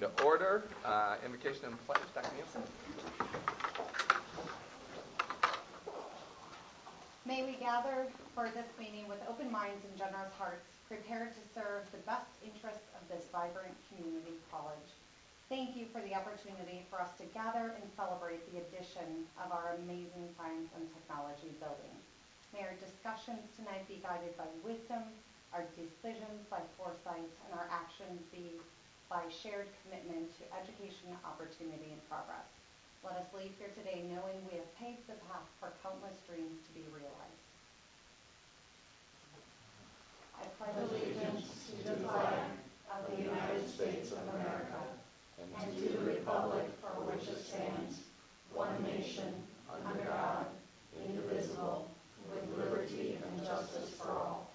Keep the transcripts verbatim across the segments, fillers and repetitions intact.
to order. Uh, invocation and pledge. Doctor Nielsen. May we gather for this meeting with open minds and generous hearts, prepared to serve the best interests of this vibrant community college. Thank you for the opportunity for us to gather and celebrate the addition of our amazing science and technology building. May our discussions tonight be guided by wisdom, our decisions by foresight, and our actions be by shared commitment to education, opportunity, and progress. Let us leave here today knowing we have paved the path for countless dreams to be realized. I pledge allegiance to the flag of the United States of America and to the republic for which it stands, one nation, under God, indivisible, with liberty and justice for all.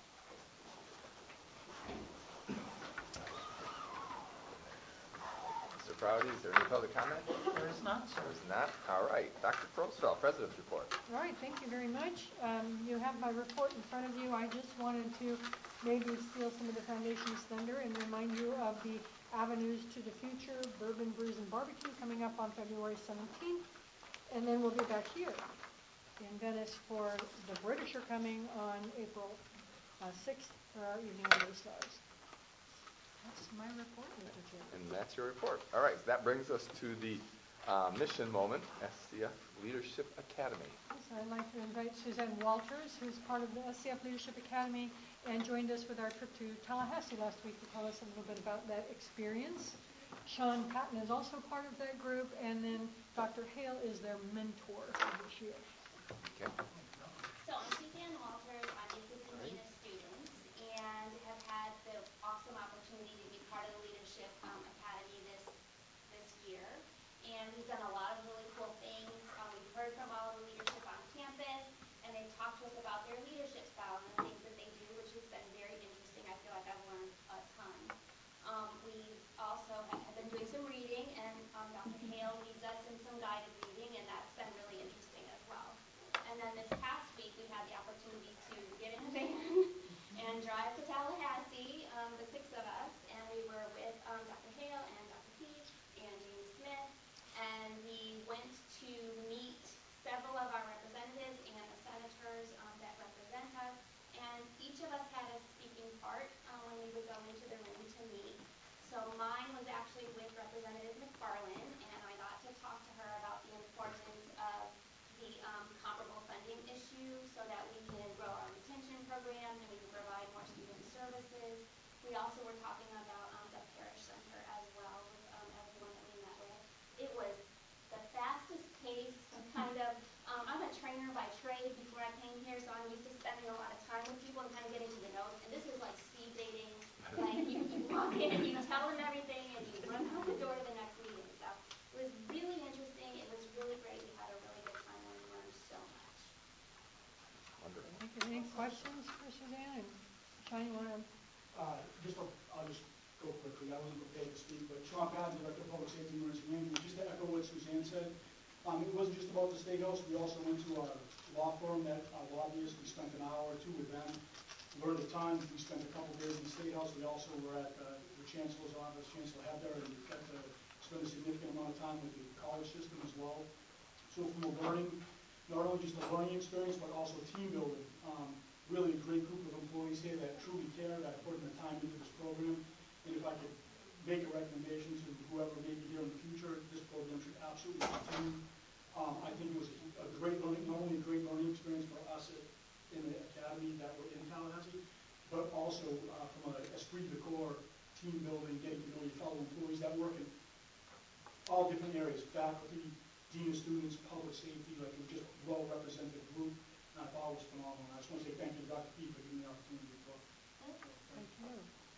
Mister Prouty, is there any public comment? There is not, sir. There is not. All right. Doctor Crowsfeld, President's report. All right, thank you very much. Um, you have my report in front of you. I just wanted to maybe steal some of the foundation's thunder and remind you of the Avenues to the Future Bourbon Brews and Barbecue coming up on February seventeenth. And then we'll be back here in Venice for the British are coming on April uh, sixth for our Evening Under the Stars. That's my report, Mister Chairman. And that's your report. All right, so that brings us to the uh, mission moment, S C F Leadership Academy. Yes, I'd like to invite Suzanne Walters, who's part of the S C F Leadership Academy and joined us with our trip to Tallahassee last week to tell us a little bit about that experience. Sean Patton is also part of that group, and then Doctor Hale is their mentor for this year. Okay. So I'm Suzanne Walters. I'm a fifteen Dean of Students and have had the awesome opportunity to be part of the Leadership um, Academy this this year. And we've done a lot of really cool things. Um, we've heard from all of the leadership on campus, and they've talked to us about their leadership style and the things that they do, which has been very interesting. I feel like I've learned a ton. Um, we also have, have been doing some reading, and um, Doctor Hale leads us in some guided reading, and that's been really interesting as well. And then this past week, we had the opportunity to get in a van and drive to Tallahassee, um, the six of us, and we were with um, Doctor Hale and Doctor Peach and Jamie Smith, and we went to meet several of our representatives and the senators um, that represent us, and each of us had a speaking part um, when we would go into the room to meet. So mine was actually with Representative McFarland, and I got to talk to her about the importance of the um, comparable funding issue so that we can grow our retention program and we can provide more student services. We also were talking about um, the parish center as well with um, everyone that we met with. It was the fastest pace kind of, um, I'm a trainer by trade before I came here, so I'm used to spending a lot of time with people and kind of getting to the notes, and this is like speed dating. Like you, you walk in and you tell them everything and you run out the door to the next meeting. So it was really interesting. It was really great. We had a really good time and we learned so much. Wonderful. Thank you. Any questions for Suzanne? And Sean, you want to? Uh, just, a, I'll just go quickly. I wasn't prepared to speak, but Sean Patton, Director of Public Safety, Emergency Management. Just to echo what Suzanne said, um, it wasn't just about the State House. We also went to our law firm, met our lobbyists. We spent an hour or two with them. Learned a ton. We spent a couple days in the State House. We also were at uh, the Chancellor's office, Chancellor Hebner, and got to spend a significant amount of time with the college system as well. So from a learning, not only just a learning experience, but also team building. Um, really a great group of employees here that truly care, that are putting the time into this program. And if I could make a recommendation to whoever may be here in the future, this program should absolutely continue. Um, I think it was a, a great learning, not only a great learning experience for us at, in the academy that were in Tallahassee, but also uh, from a esprit de corps, team building, getting to know your fellow employees that work in all different areas, faculty, dean of students, public safety, like a just well-represented group. And I thought it was phenomenal. I just want to say thank you to Doctor P for giving me the opportunity to talk. Thank you. Thank you.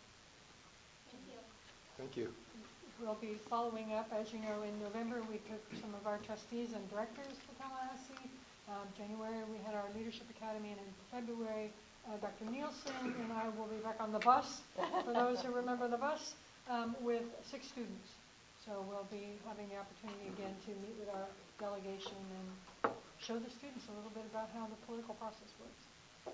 Thank you. Thank you. We'll be following up. As you know, in November, we took some of our trustees and directors to Tallahassee. Um, January, we had our Leadership Academy, and in February, uh, Doctor Nielsen and I will be back on the bus, for those who remember the bus, um, with six students. So we'll be having the opportunity again to meet with our delegation and show the students a little bit about how the political process works.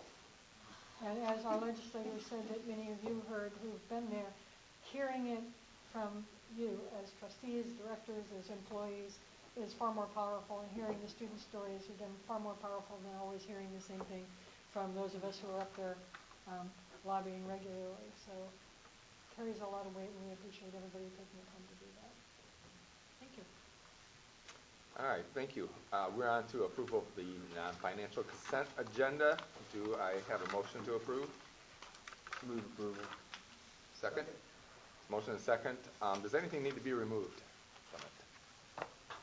And as our legislators said that many of you heard who've been there, hearing it from you as trustees, directors, as employees is far more powerful, and hearing the student stories are then far more powerful than always hearing the same thing from those of us who are up there um, lobbying regularly. So it carries a lot of weight, and we appreciate everybody taking the time to do that. Thank you. All right, thank you. Uh, we're on to approval of the non-financial consent agenda. Do I have a motion to approve? Move approval. Second? Motion and second. Um, does anything need to be removed from it?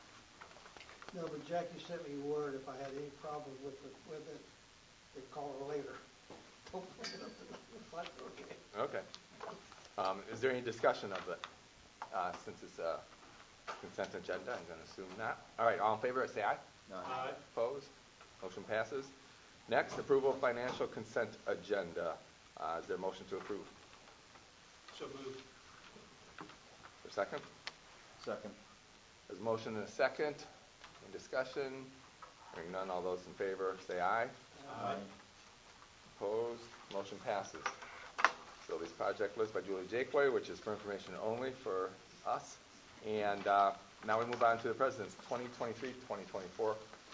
No, but Jackie sent me word if I had any problem with it, with it, they'd call her later. Don't bring it up tonight. It's like, okay. Okay. Um, is there any discussion of it? Uh, since it's a consent agenda, I'm going to assume not. All right, all in favor, say aye. Aye. Opposed? Motion passes. Next, approval of financial consent agenda. Uh, is there a motion to approve? So moved. For second? Second. There's a motion and a second. Any discussion? Hearing none, all those in favor say aye. Aye. Opposed? Motion passes. Facilities project list by Julie Jakeway, which is for information only for us. And uh, now we move on to the President's twenty twenty-three twenty twenty-four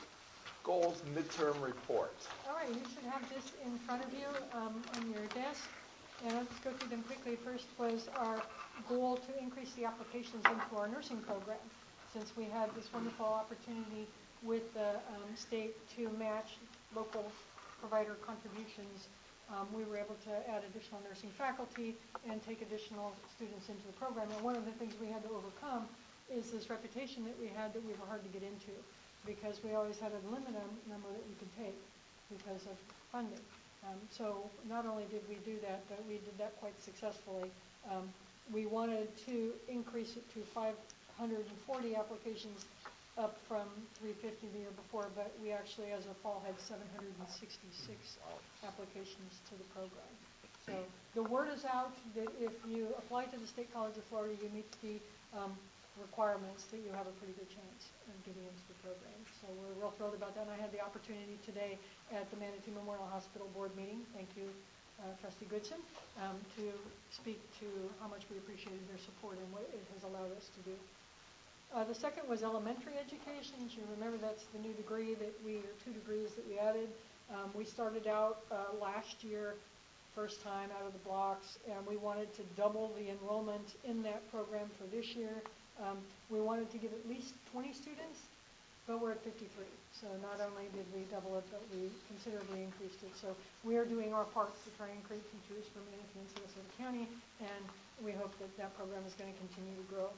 Goals Midterm Report. All right, you should have this in front of you um, on your desk. And let's go through them quickly. First was our goal to increase the applications into our nursing program. Since we had this wonderful opportunity with the um, state to match local provider contributions, um, we were able to add additional nursing faculty and take additional students into the program. And one of the things we had to overcome is this reputation that we had that we were hard to get into, because we always had a limited number that we could take because of funding. Um, so not only did we do that, but we did that quite successfully. Um, we wanted to increase it to five hundred forty applications, up from three hundred fifty the year before, but we actually, as of fall, had seven hundred sixty-six applications to the program. So the word is out that if you apply to the State College of Florida, you meet the um, requirements, that you have a pretty good chance of getting into the program. So we're real thrilled about that. And I had the opportunity today at the Manatee Memorial Hospital board meeting, thank you, uh, Trustee Goodson, um, to speak to how much we appreciated their support and what it has allowed us to do. Uh, the second was elementary education. As you remember, that's the new degree that we, or two degrees that we added. Um, we started out uh, last year, first time out of the blocks, and we wanted to double the enrollment in that program for this year. Um, we wanted to get at least twenty students, but we're at fifty-three. So not only did we double it, but we considerably increased it. So we are doing our part to try and create teachers for Manatee and Sarasota County, and we hope that that program is going to continue to grow.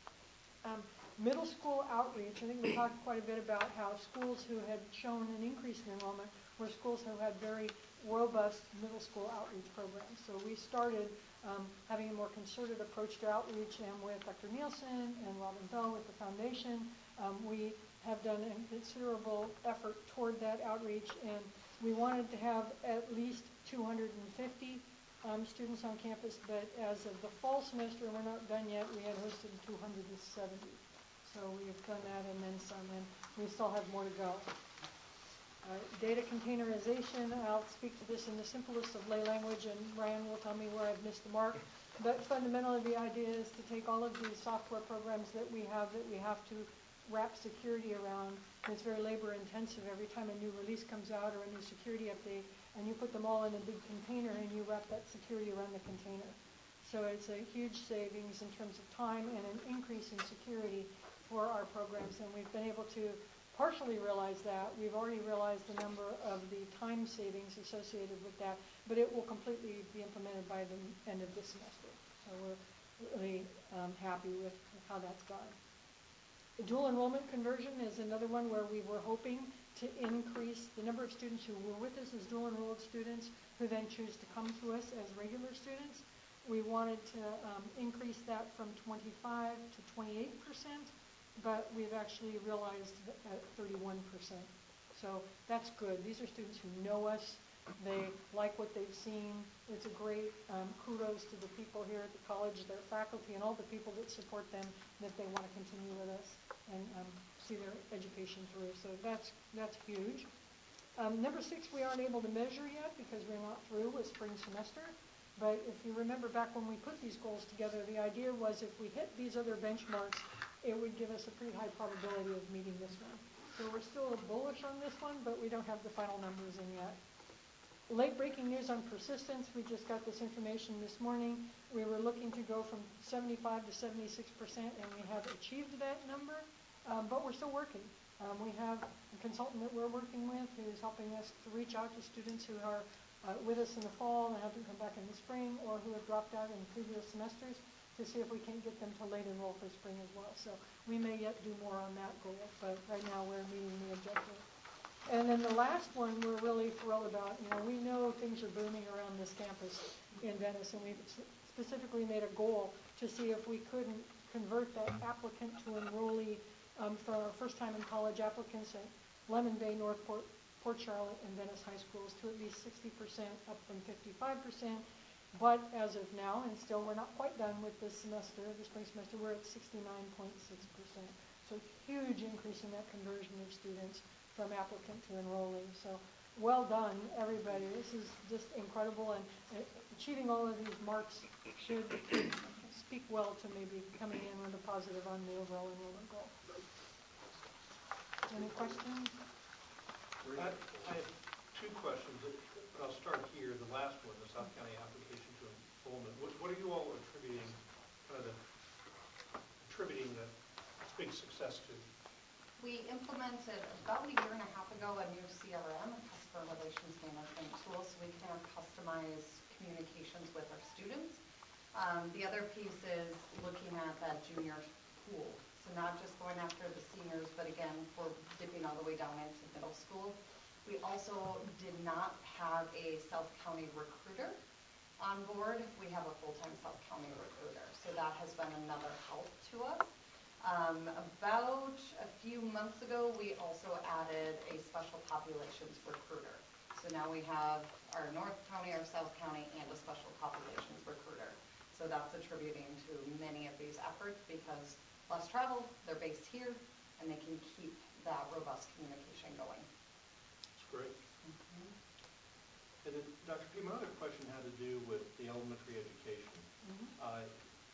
Um, middle school outreach, I think we talked quite a bit about how schools who had shown an increase in enrollment were schools who had very robust middle school outreach programs. So we started um, having a more concerted approach to outreach, and with Doctor Nielsen and Robin Bell with the foundation, um, we have done a considerable effort toward that outreach, and we wanted to have at least two hundred fifty Um, students on campus, but as of the fall semester, and we're not done yet, we had hosted two hundred seventy. So we've done that and then some, and we still have more to go. Uh, data containerization, I'll speak to this in the simplest of lay language, and Ryan will tell me where I've missed the mark. But fundamentally, the idea is to take all of these software programs that we have that we have to wrap security around. It's very labor intensive every time a new release comes out or a new security update, and you put them all in a big container and you wrap that security around the container. So it's a huge savings in terms of time and an increase in security for our programs, and we've been able to partially realize that. We've already realized the number of the time savings associated with that, but it will completely be implemented by the end of this semester. So we're really um, happy with how that's gone. The dual enrollment conversion is another one where we were hoping to increase the number of students who were with us as dual enrolled students who then choose to come to us as regular students. We wanted to um, increase that from twenty-five to twenty-eight percent, but we've actually realized at thirty-one percent. So that's good. These are students who know us. They like what they've seen. It's a great um, kudos to the people here at the college, their faculty, and all the people that support them, that they want to continue with us and um, see their education through. So that's that's huge. Um, number six, we aren't able to measure yet because we're not through with spring semester. But if you remember back when we put these goals together, the idea was if we hit these other benchmarks, it would give us a pretty high probability of meeting this one. So we're still bullish on this one, but we don't have the final numbers in yet. Late breaking news on persistence. We just got this information this morning. We were looking to go from seventy-five to seventy-six percent, and we have achieved that number, um, but we're still working. Um, we have a consultant that we're working with who is helping us to reach out to students who are uh, with us in the fall and haven't come back in the spring, or who have dropped out in previous semesters, to see if we can get them to late enroll for spring as well. So we may yet do more on that goal, but right now we're meeting the objective. And then the last one we're really thrilled about. You know, we know things are booming around this campus in Venice, and we've specifically made a goal to see if we couldn't convert that applicant to enrollee um, for our first time in college applicants at Lemon Bay, Northport, Port Charlotte, and Venice high schools to at least sixty percent, up from fifty-five percent. But as of now, and still we're not quite done with this semester, the spring semester, we're at sixty-nine point six percent. So huge increase in that conversion of students from applicant to enrollee. So well done, everybody. This is just incredible, and uh, achieving all of these marks should speak well to maybe coming in with a positive on the overall enrollment goal. Any questions? I I have two questions, but I'll start here. The last one, the South County application to enrollment. What, what are you all attributing, kind of the, attributing the big success to? We implemented about a year and a half ago a new C R M, a customer relations management tool, so we can have customized communications with our students. Um, the other piece is looking at that junior pool. So not just going after the seniors, but again, we're dipping all the way down into middle school. We also did not have a South County recruiter on board. We have a full-time South County recruiter. So that has been another help to us. Um, about a few months ago, we also added a special populations recruiter. So now we have our North County, our South County, and a special populations recruiter. So that's attributing to many of these efforts because less travel, they're based here, and they can keep that robust communication going. That's great. Mm-hmm. And then, Doctor P, my other question had to do with the elementary education. Mm-hmm. uh,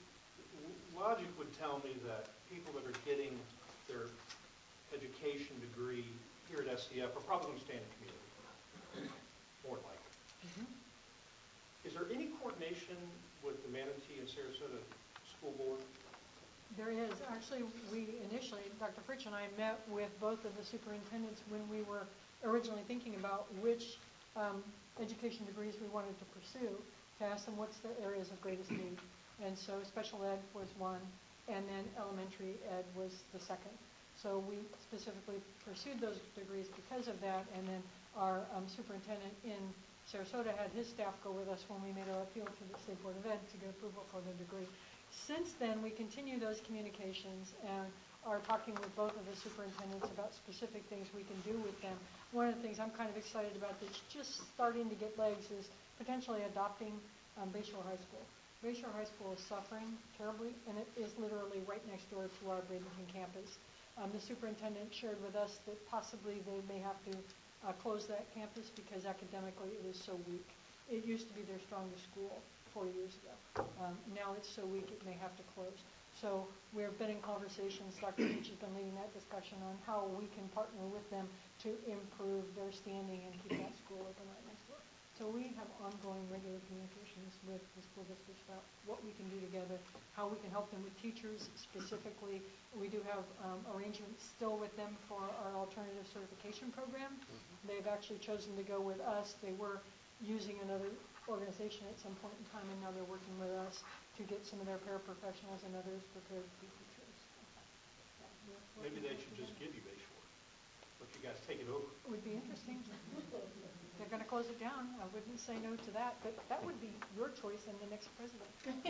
Logic would tell me that people that are getting their education degree here at S C F are probably going to stay in the community, more likely. Mm-hmm. Is there any coordination with the Manatee and Sarasota School Board? There is. Actually, we initially, Doctor Fritsch and I met with both of the superintendents when we were originally thinking about which um, education degrees we wanted to pursue, to ask them what's their areas of greatest need. And so special ed was one, and then elementary ed was the second. So we specifically pursued those degrees because of that, and then our um, superintendent in Sarasota had his staff go with us when we made our appeal to the State Board of Ed to get approval for the degree. Since then, we continue those communications and are talking with both of the superintendents about specific things we can do with them. One of the things I'm kind of excited about that's just starting to get legs is potentially adopting um, Bayshore High School. Bayshore High School is suffering terribly, and it is literally right next door to our Bradenton campus. Um, the superintendent shared with us that possibly they may have to uh, close that campus because academically it is so weak. It used to be their strongest school four years ago. Um, now it's so weak it may have to close. So we've been in conversations, Doctor Beach has been leading that discussion on how we can partner with them to improve their standing and keep that school open right next door. So we have ongoing regular communications with the school districts about what we can do together, how we can help them with teachers specifically. We do have um, arrangements still with them for our alternative certification program. Mm-hmm. They've actually chosen to go with us. They were using another organization at some point in time, and now they're working with us to get some of their paraprofessionals and others prepared to be teachers. Yeah, maybe they should just give you Bayshore. Let you guys take it over. It would be interesting. They're going to close it down. I wouldn't say no to that, but that would be your choice and the next president.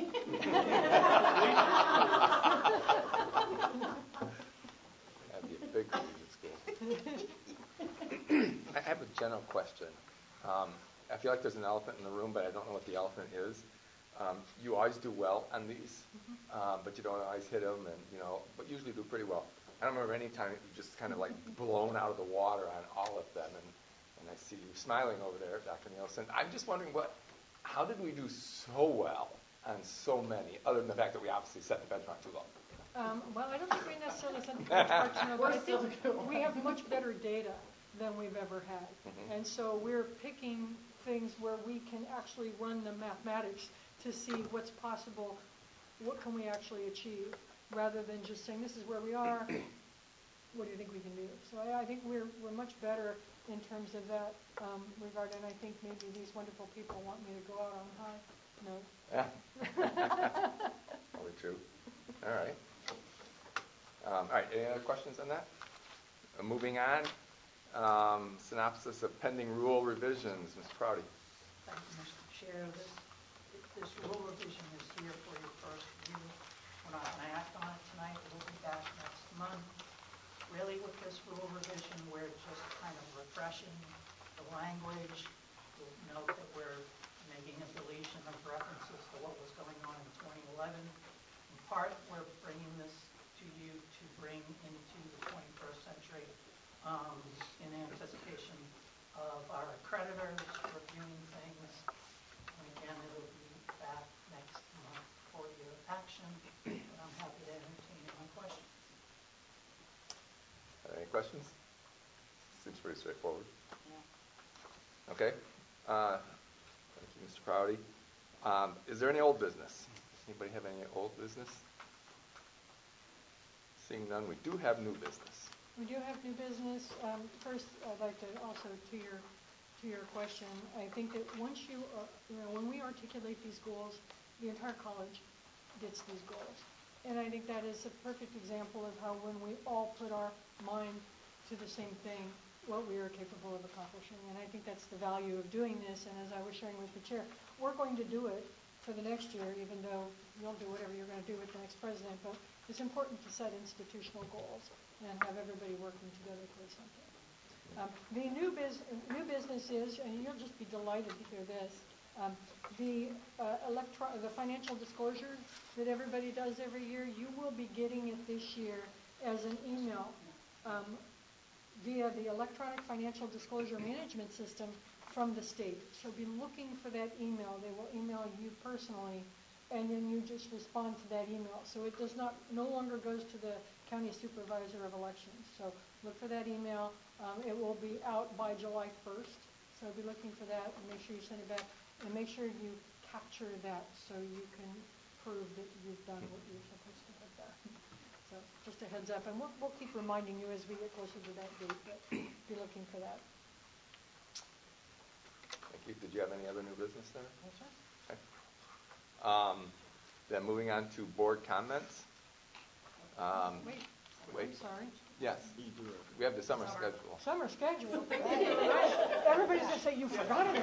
That'd be a big collegiate school. I have a general question. Um, I feel like there's an elephant in the room, but I don't know what the elephant is. Um, you always do well on these, mm-hmm. uh, but you don't always hit them, and you know, but usually do pretty well. I don't remember any time you just kind of like blown out of the water on all of them, and, and I see you smiling over there, Doctor Nielsen. I'm just wondering what, how did we do so well on so many, other than the fact that we obviously set the benchmark too low? Um, well, I don't think we necessarily set the benchmark, you know, but I We're still think good. we have much better data than we've ever had. Mhm. And so we're picking things where we can actually run the mathematics to see what's possible, what can we actually achieve, rather than just saying, this is where we are, what do you think we can do? So I, I think we're, we're much better in terms of that um, regard, and I think maybe these wonderful people want me to go out on a high note. Yeah. Probably true. All right. Um, all right, any other questions on that? Uh, moving on, um, synopsis of pending rule revisions, Miz Proudy. Thank you, Mister Chair. This, this rule revision is here for your first review. We're not going to act on it tonight. We'll be back next month. Really, with this rule revision, we're just kind of refreshing the language. You'll note that we're making a deletion of references to what was going on in twenty eleven. In part, we're bringing this to you to bring into the twenty-first century um, in anticipation of our accreditors reviewing things. And again, it'll be back next month for your action, but I'm happy to entertain any questions. Any questions? Seems pretty straightforward. Yeah. Okay. Uh, thank you, Mister Proudy. Um, is there any old business? Anybody have any old business? Seeing none, we do have new business. We do have new business. Um, first, I'd like to also, to your to your question, I think that once you, uh, you know, when we articulate these goals, the entire college gets these goals. And I think that is a perfect example of how when we all put our mind to the same thing, what we are capable of accomplishing. And I think that's the value of doing this. And as I was sharing with the chair, we're going to do it for the next year, even though you'll do whatever you're going to do with the next president. But it's important to set institutional goals and have everybody working together towards something. Um, the new, bus- new business is, and you'll just be delighted to hear this, um, the uh, electro- the financial disclosure that everybody does every year, you will be getting it this year as an email um, via the electronic financial disclosure management system from the state. So be looking for that email. They will email you personally, and then you just respond to that email. So it does not, no longer goes to the county supervisor of elections. So look for that email. Um, it will be out by July first. So be looking for that and make sure you send it back. And make sure you capture that so you can prove that you've done what you're supposed to have done. So just a heads up. And we'll, we'll keep reminding you as we get closer to that date, but be looking for that. Thank you. Did you have any other new business there? Yes, sir. Okay. Um, then moving on to board comments. Um, Wait, wait. I'm sorry. Yes. We have the summer Summer. schedule. Summer schedule. Everybody's going to say, you forgot it.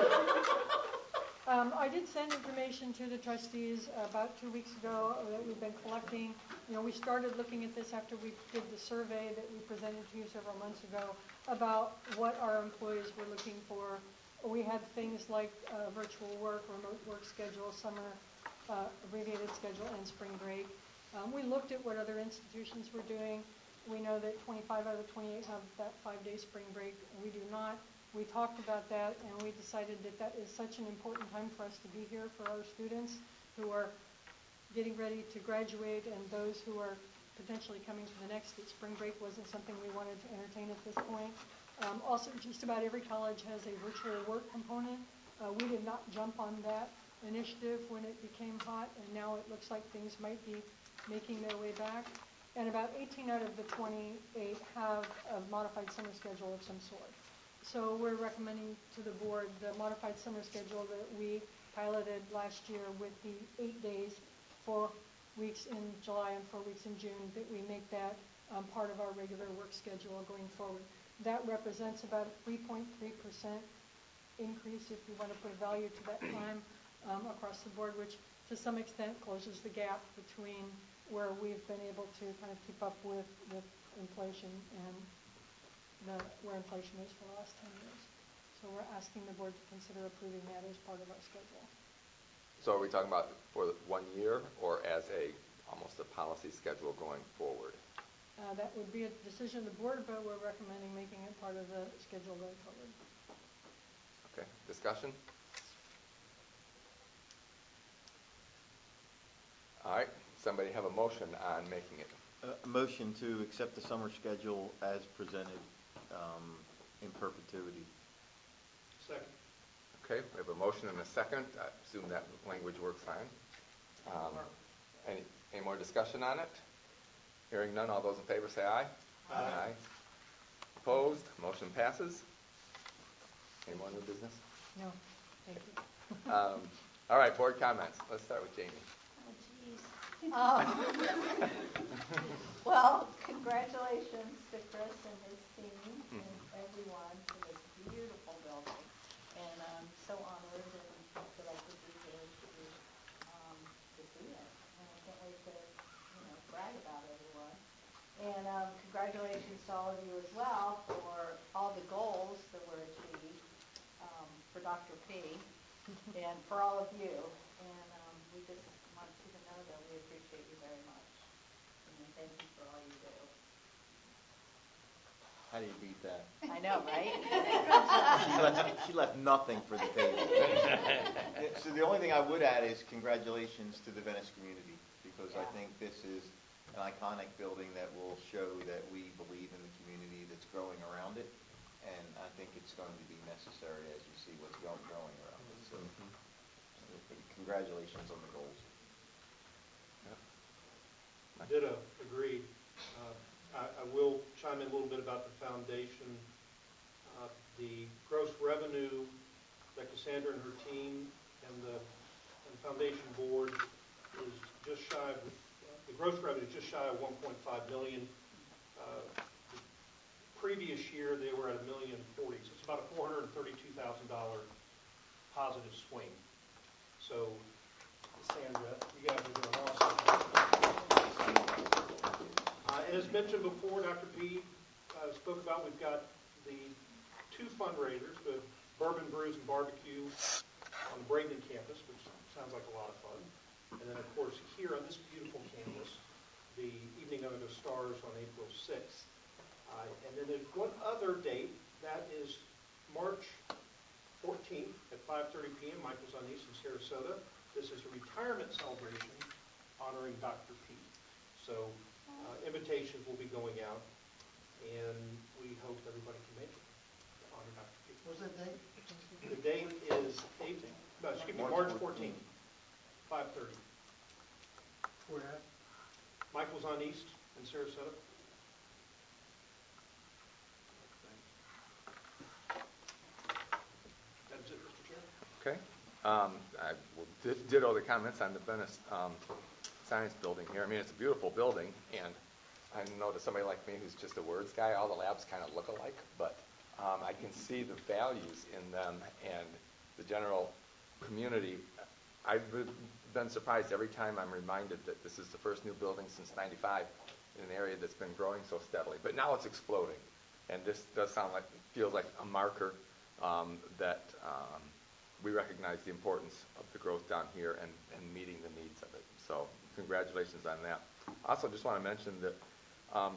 Um, I did send information to the trustees about two weeks ago that we've been collecting. You know, we started looking at this after we did the survey that we presented to you several months ago about what our employees were looking for. We had things like uh, virtual work, remote work schedule, summer uh, abbreviated schedule, and spring break. Um, we looked at what other institutions were doing. We know that twenty-five out of the twenty-eight have that five-day spring break. We do not. We talked about that, and we decided that that is such an important time for us to be here for our students who are getting ready to graduate and those who are potentially coming to the next, that spring break wasn't something we wanted to entertain at this point. Um, also, just about every college has a virtual work component. Uh, we did not jump on that initiative when it became hot, and now it looks like things might be making their way back. And about eighteen out of the twenty-eight have a modified summer schedule of some sort. So we're recommending to the board the modified summer schedule that we piloted last year with the eight days, four weeks in July and four weeks in June, that we make that um, part of our regular work schedule going forward. That represents about a three point three percent increase, if you want to put a value to that time, um, across the board, which to some extent closes the gap between where we've been able to kind of keep up with, with inflation and the, where inflation is for the last ten years. So we're asking the board to consider approving that as part of our schedule. So are we talking about for one year or as a, almost a policy schedule going forward? Uh, that would be a decision of the board, but we're recommending making it part of the schedule going forward. Okay, discussion? All right, somebody have a motion on making it. Uh, motion to accept the summer schedule as presented, um, in perpetuity. Second. Okay, we have a motion and a second. I assume that language works fine. Um, Any, any more discussion on it? Hearing none, all those in favor say aye. Aye. Opposed, motion passes. Any more new business? No, thank you. Um, All right, board comments. Let's start with Jamie. Oh, geez. Um, Well, congratulations to Chris and his team and everyone for this beautiful building. And I'm so honored and that I could be here to, um, to see it. And I can't wait to, you know, brag about everyone. And, um, congratulations to all of you as well for all the goals that were achieved, um, for Doctor P and for all of you. And, um, we just want you to know that we appreciate you very much. And thank you for all you do. How do you beat that? I know, right? She left, she left nothing for the table. Yeah, so the only thing I would add is congratulations to the Venice community, because I Yeah. think this is an iconic building that will show that we believe in the community that's growing around it. And I think it's going to be necessary as you see what's going, growing around it. So, so congratulations on the goals. Ditto, agreed. Uh, I, I will chime in a little bit about the foundation. Uh, the gross revenue that Cassandra and her team and the, and the foundation board is just shy of, uh, the gross revenue is just shy of one point five million. Uh, the previous year they were at a million forty, so it's about a four hundred thirty-two thousand dollars positive swing. So, Cassandra, you guys are doing awesome. Uh, and as mentioned before, Doctor P uh, spoke about, we've got the two fundraisers, the Bourbon Brews and Barbecue on the Braden campus, which sounds like a lot of fun. And then, of course, here on this beautiful campus, the Evening Under the Stars on April sixth. Uh, and then there's one other date, that is March fourteenth at five thirty p m Michael's on East in Sarasota. This is a retirement celebration honoring Doctor P. So uh, invitations will be going out, and we hope everybody can make it to honor Doctor P. What's that date? The date is April, no, excuse me, March fourteenth, five thirty. Where at? Michael's on East in Sarasota. That's it, Mister Chair. Okay. Um, I will di- ditto the comments on the Venice um, Science Building here. I mean, it's a beautiful building, and I know to somebody like me who's just a words guy, all the labs kind of look alike, but um, I can see the values in them, and the general community. I've been surprised every time I'm reminded that this is the first new building since ninety-five in an area that's been growing so steadily. But now it's exploding, and this does sound like, feels like a marker um, that um, we recognize the importance of the growth down here and, and meeting the needs of it. So congratulations on that. I also just want to mention that um,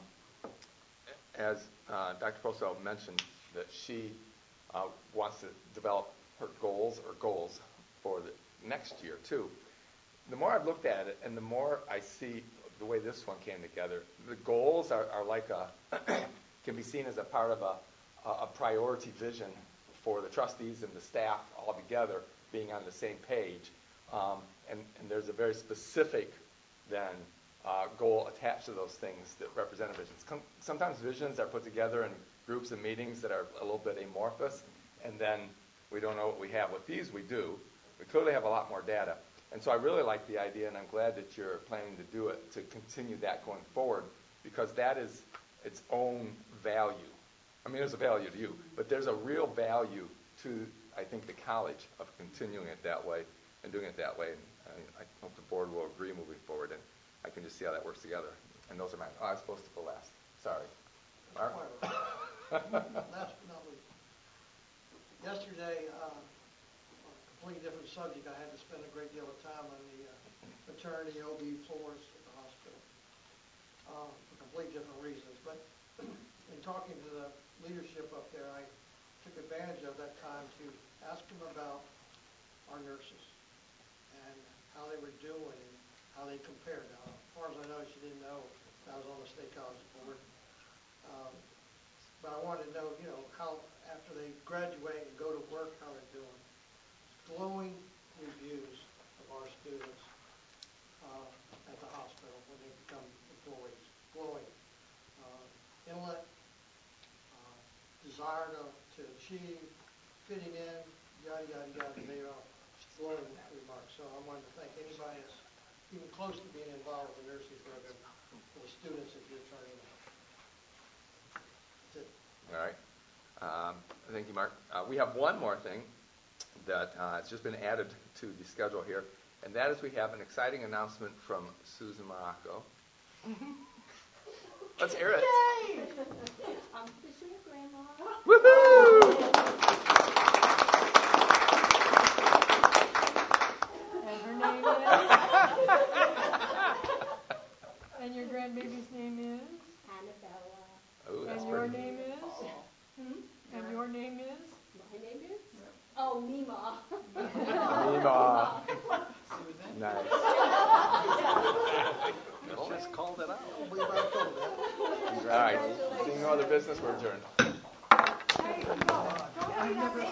as uh, Doctor Poso mentioned, that she uh, wants to develop her goals or goals for the next year too. The more I've looked at it and the more I see the way this one came together, the goals are, are like a, can be seen as a part of a, a priority vision for the trustees and the staff all together being on the same page. Um, and, and there's a very specific then uh, goal attached to those things that represent visions. Com- sometimes visions are put together in groups and meetings that are a little bit amorphous, and then we don't know what we have. With these, we do. We clearly have a lot more data. And so I really like the idea, and I'm glad that you're planning to do it, to continue that going forward, because that is its own value. I mean, there's a value to you, but there's a real value to, I think, the college of continuing it that way and doing it that way. And I, I hope the board will agree moving forward, and I can just see how that works together. And those are mine. Oh, I was supposed to go last. Sorry. Mark? Last but not least. Yesterday, uh, on a completely different subject, I had to spend a great deal of time on the uh, maternity O B floors at the hospital, uh, for completely different reasons. But in talking to the leadership up there, I took advantage of that time to ask them about our nurses and how they were doing and how they compared. Now, as far as I know, she didn't know I was on the State College Board. Um, But I wanted to know, you know, how, after they graduate and go to work, how they're doing. Glowing reviews of our students uh, at the hospital when they become employees. Glowing. Uh, intellect, uh, desire to, to achieve, fitting in, yada, yada, yada. They are glowing remarks. So I wanted to thank anybody that's even close to being involved with the nursing program for the students that you're turning out. That's it. All right. Um, Thank you, Mark. Uh, We have one more thing that uh, has just been added to the schedule here, and that is we have an exciting announcement from Susan Morocco. Let's hear it. I'm officially a grandma. Woohoo! And her name is? And your grandbaby's name is? Annabella. Oh, that's And your pretty. name is? Hmm? And your name is? My name is? Oh, Mima. Mima. Nice. Just called it out. I don't believe I told that. All right. Seeing no other business, we're adjourned. Hey, no, don't worry, that's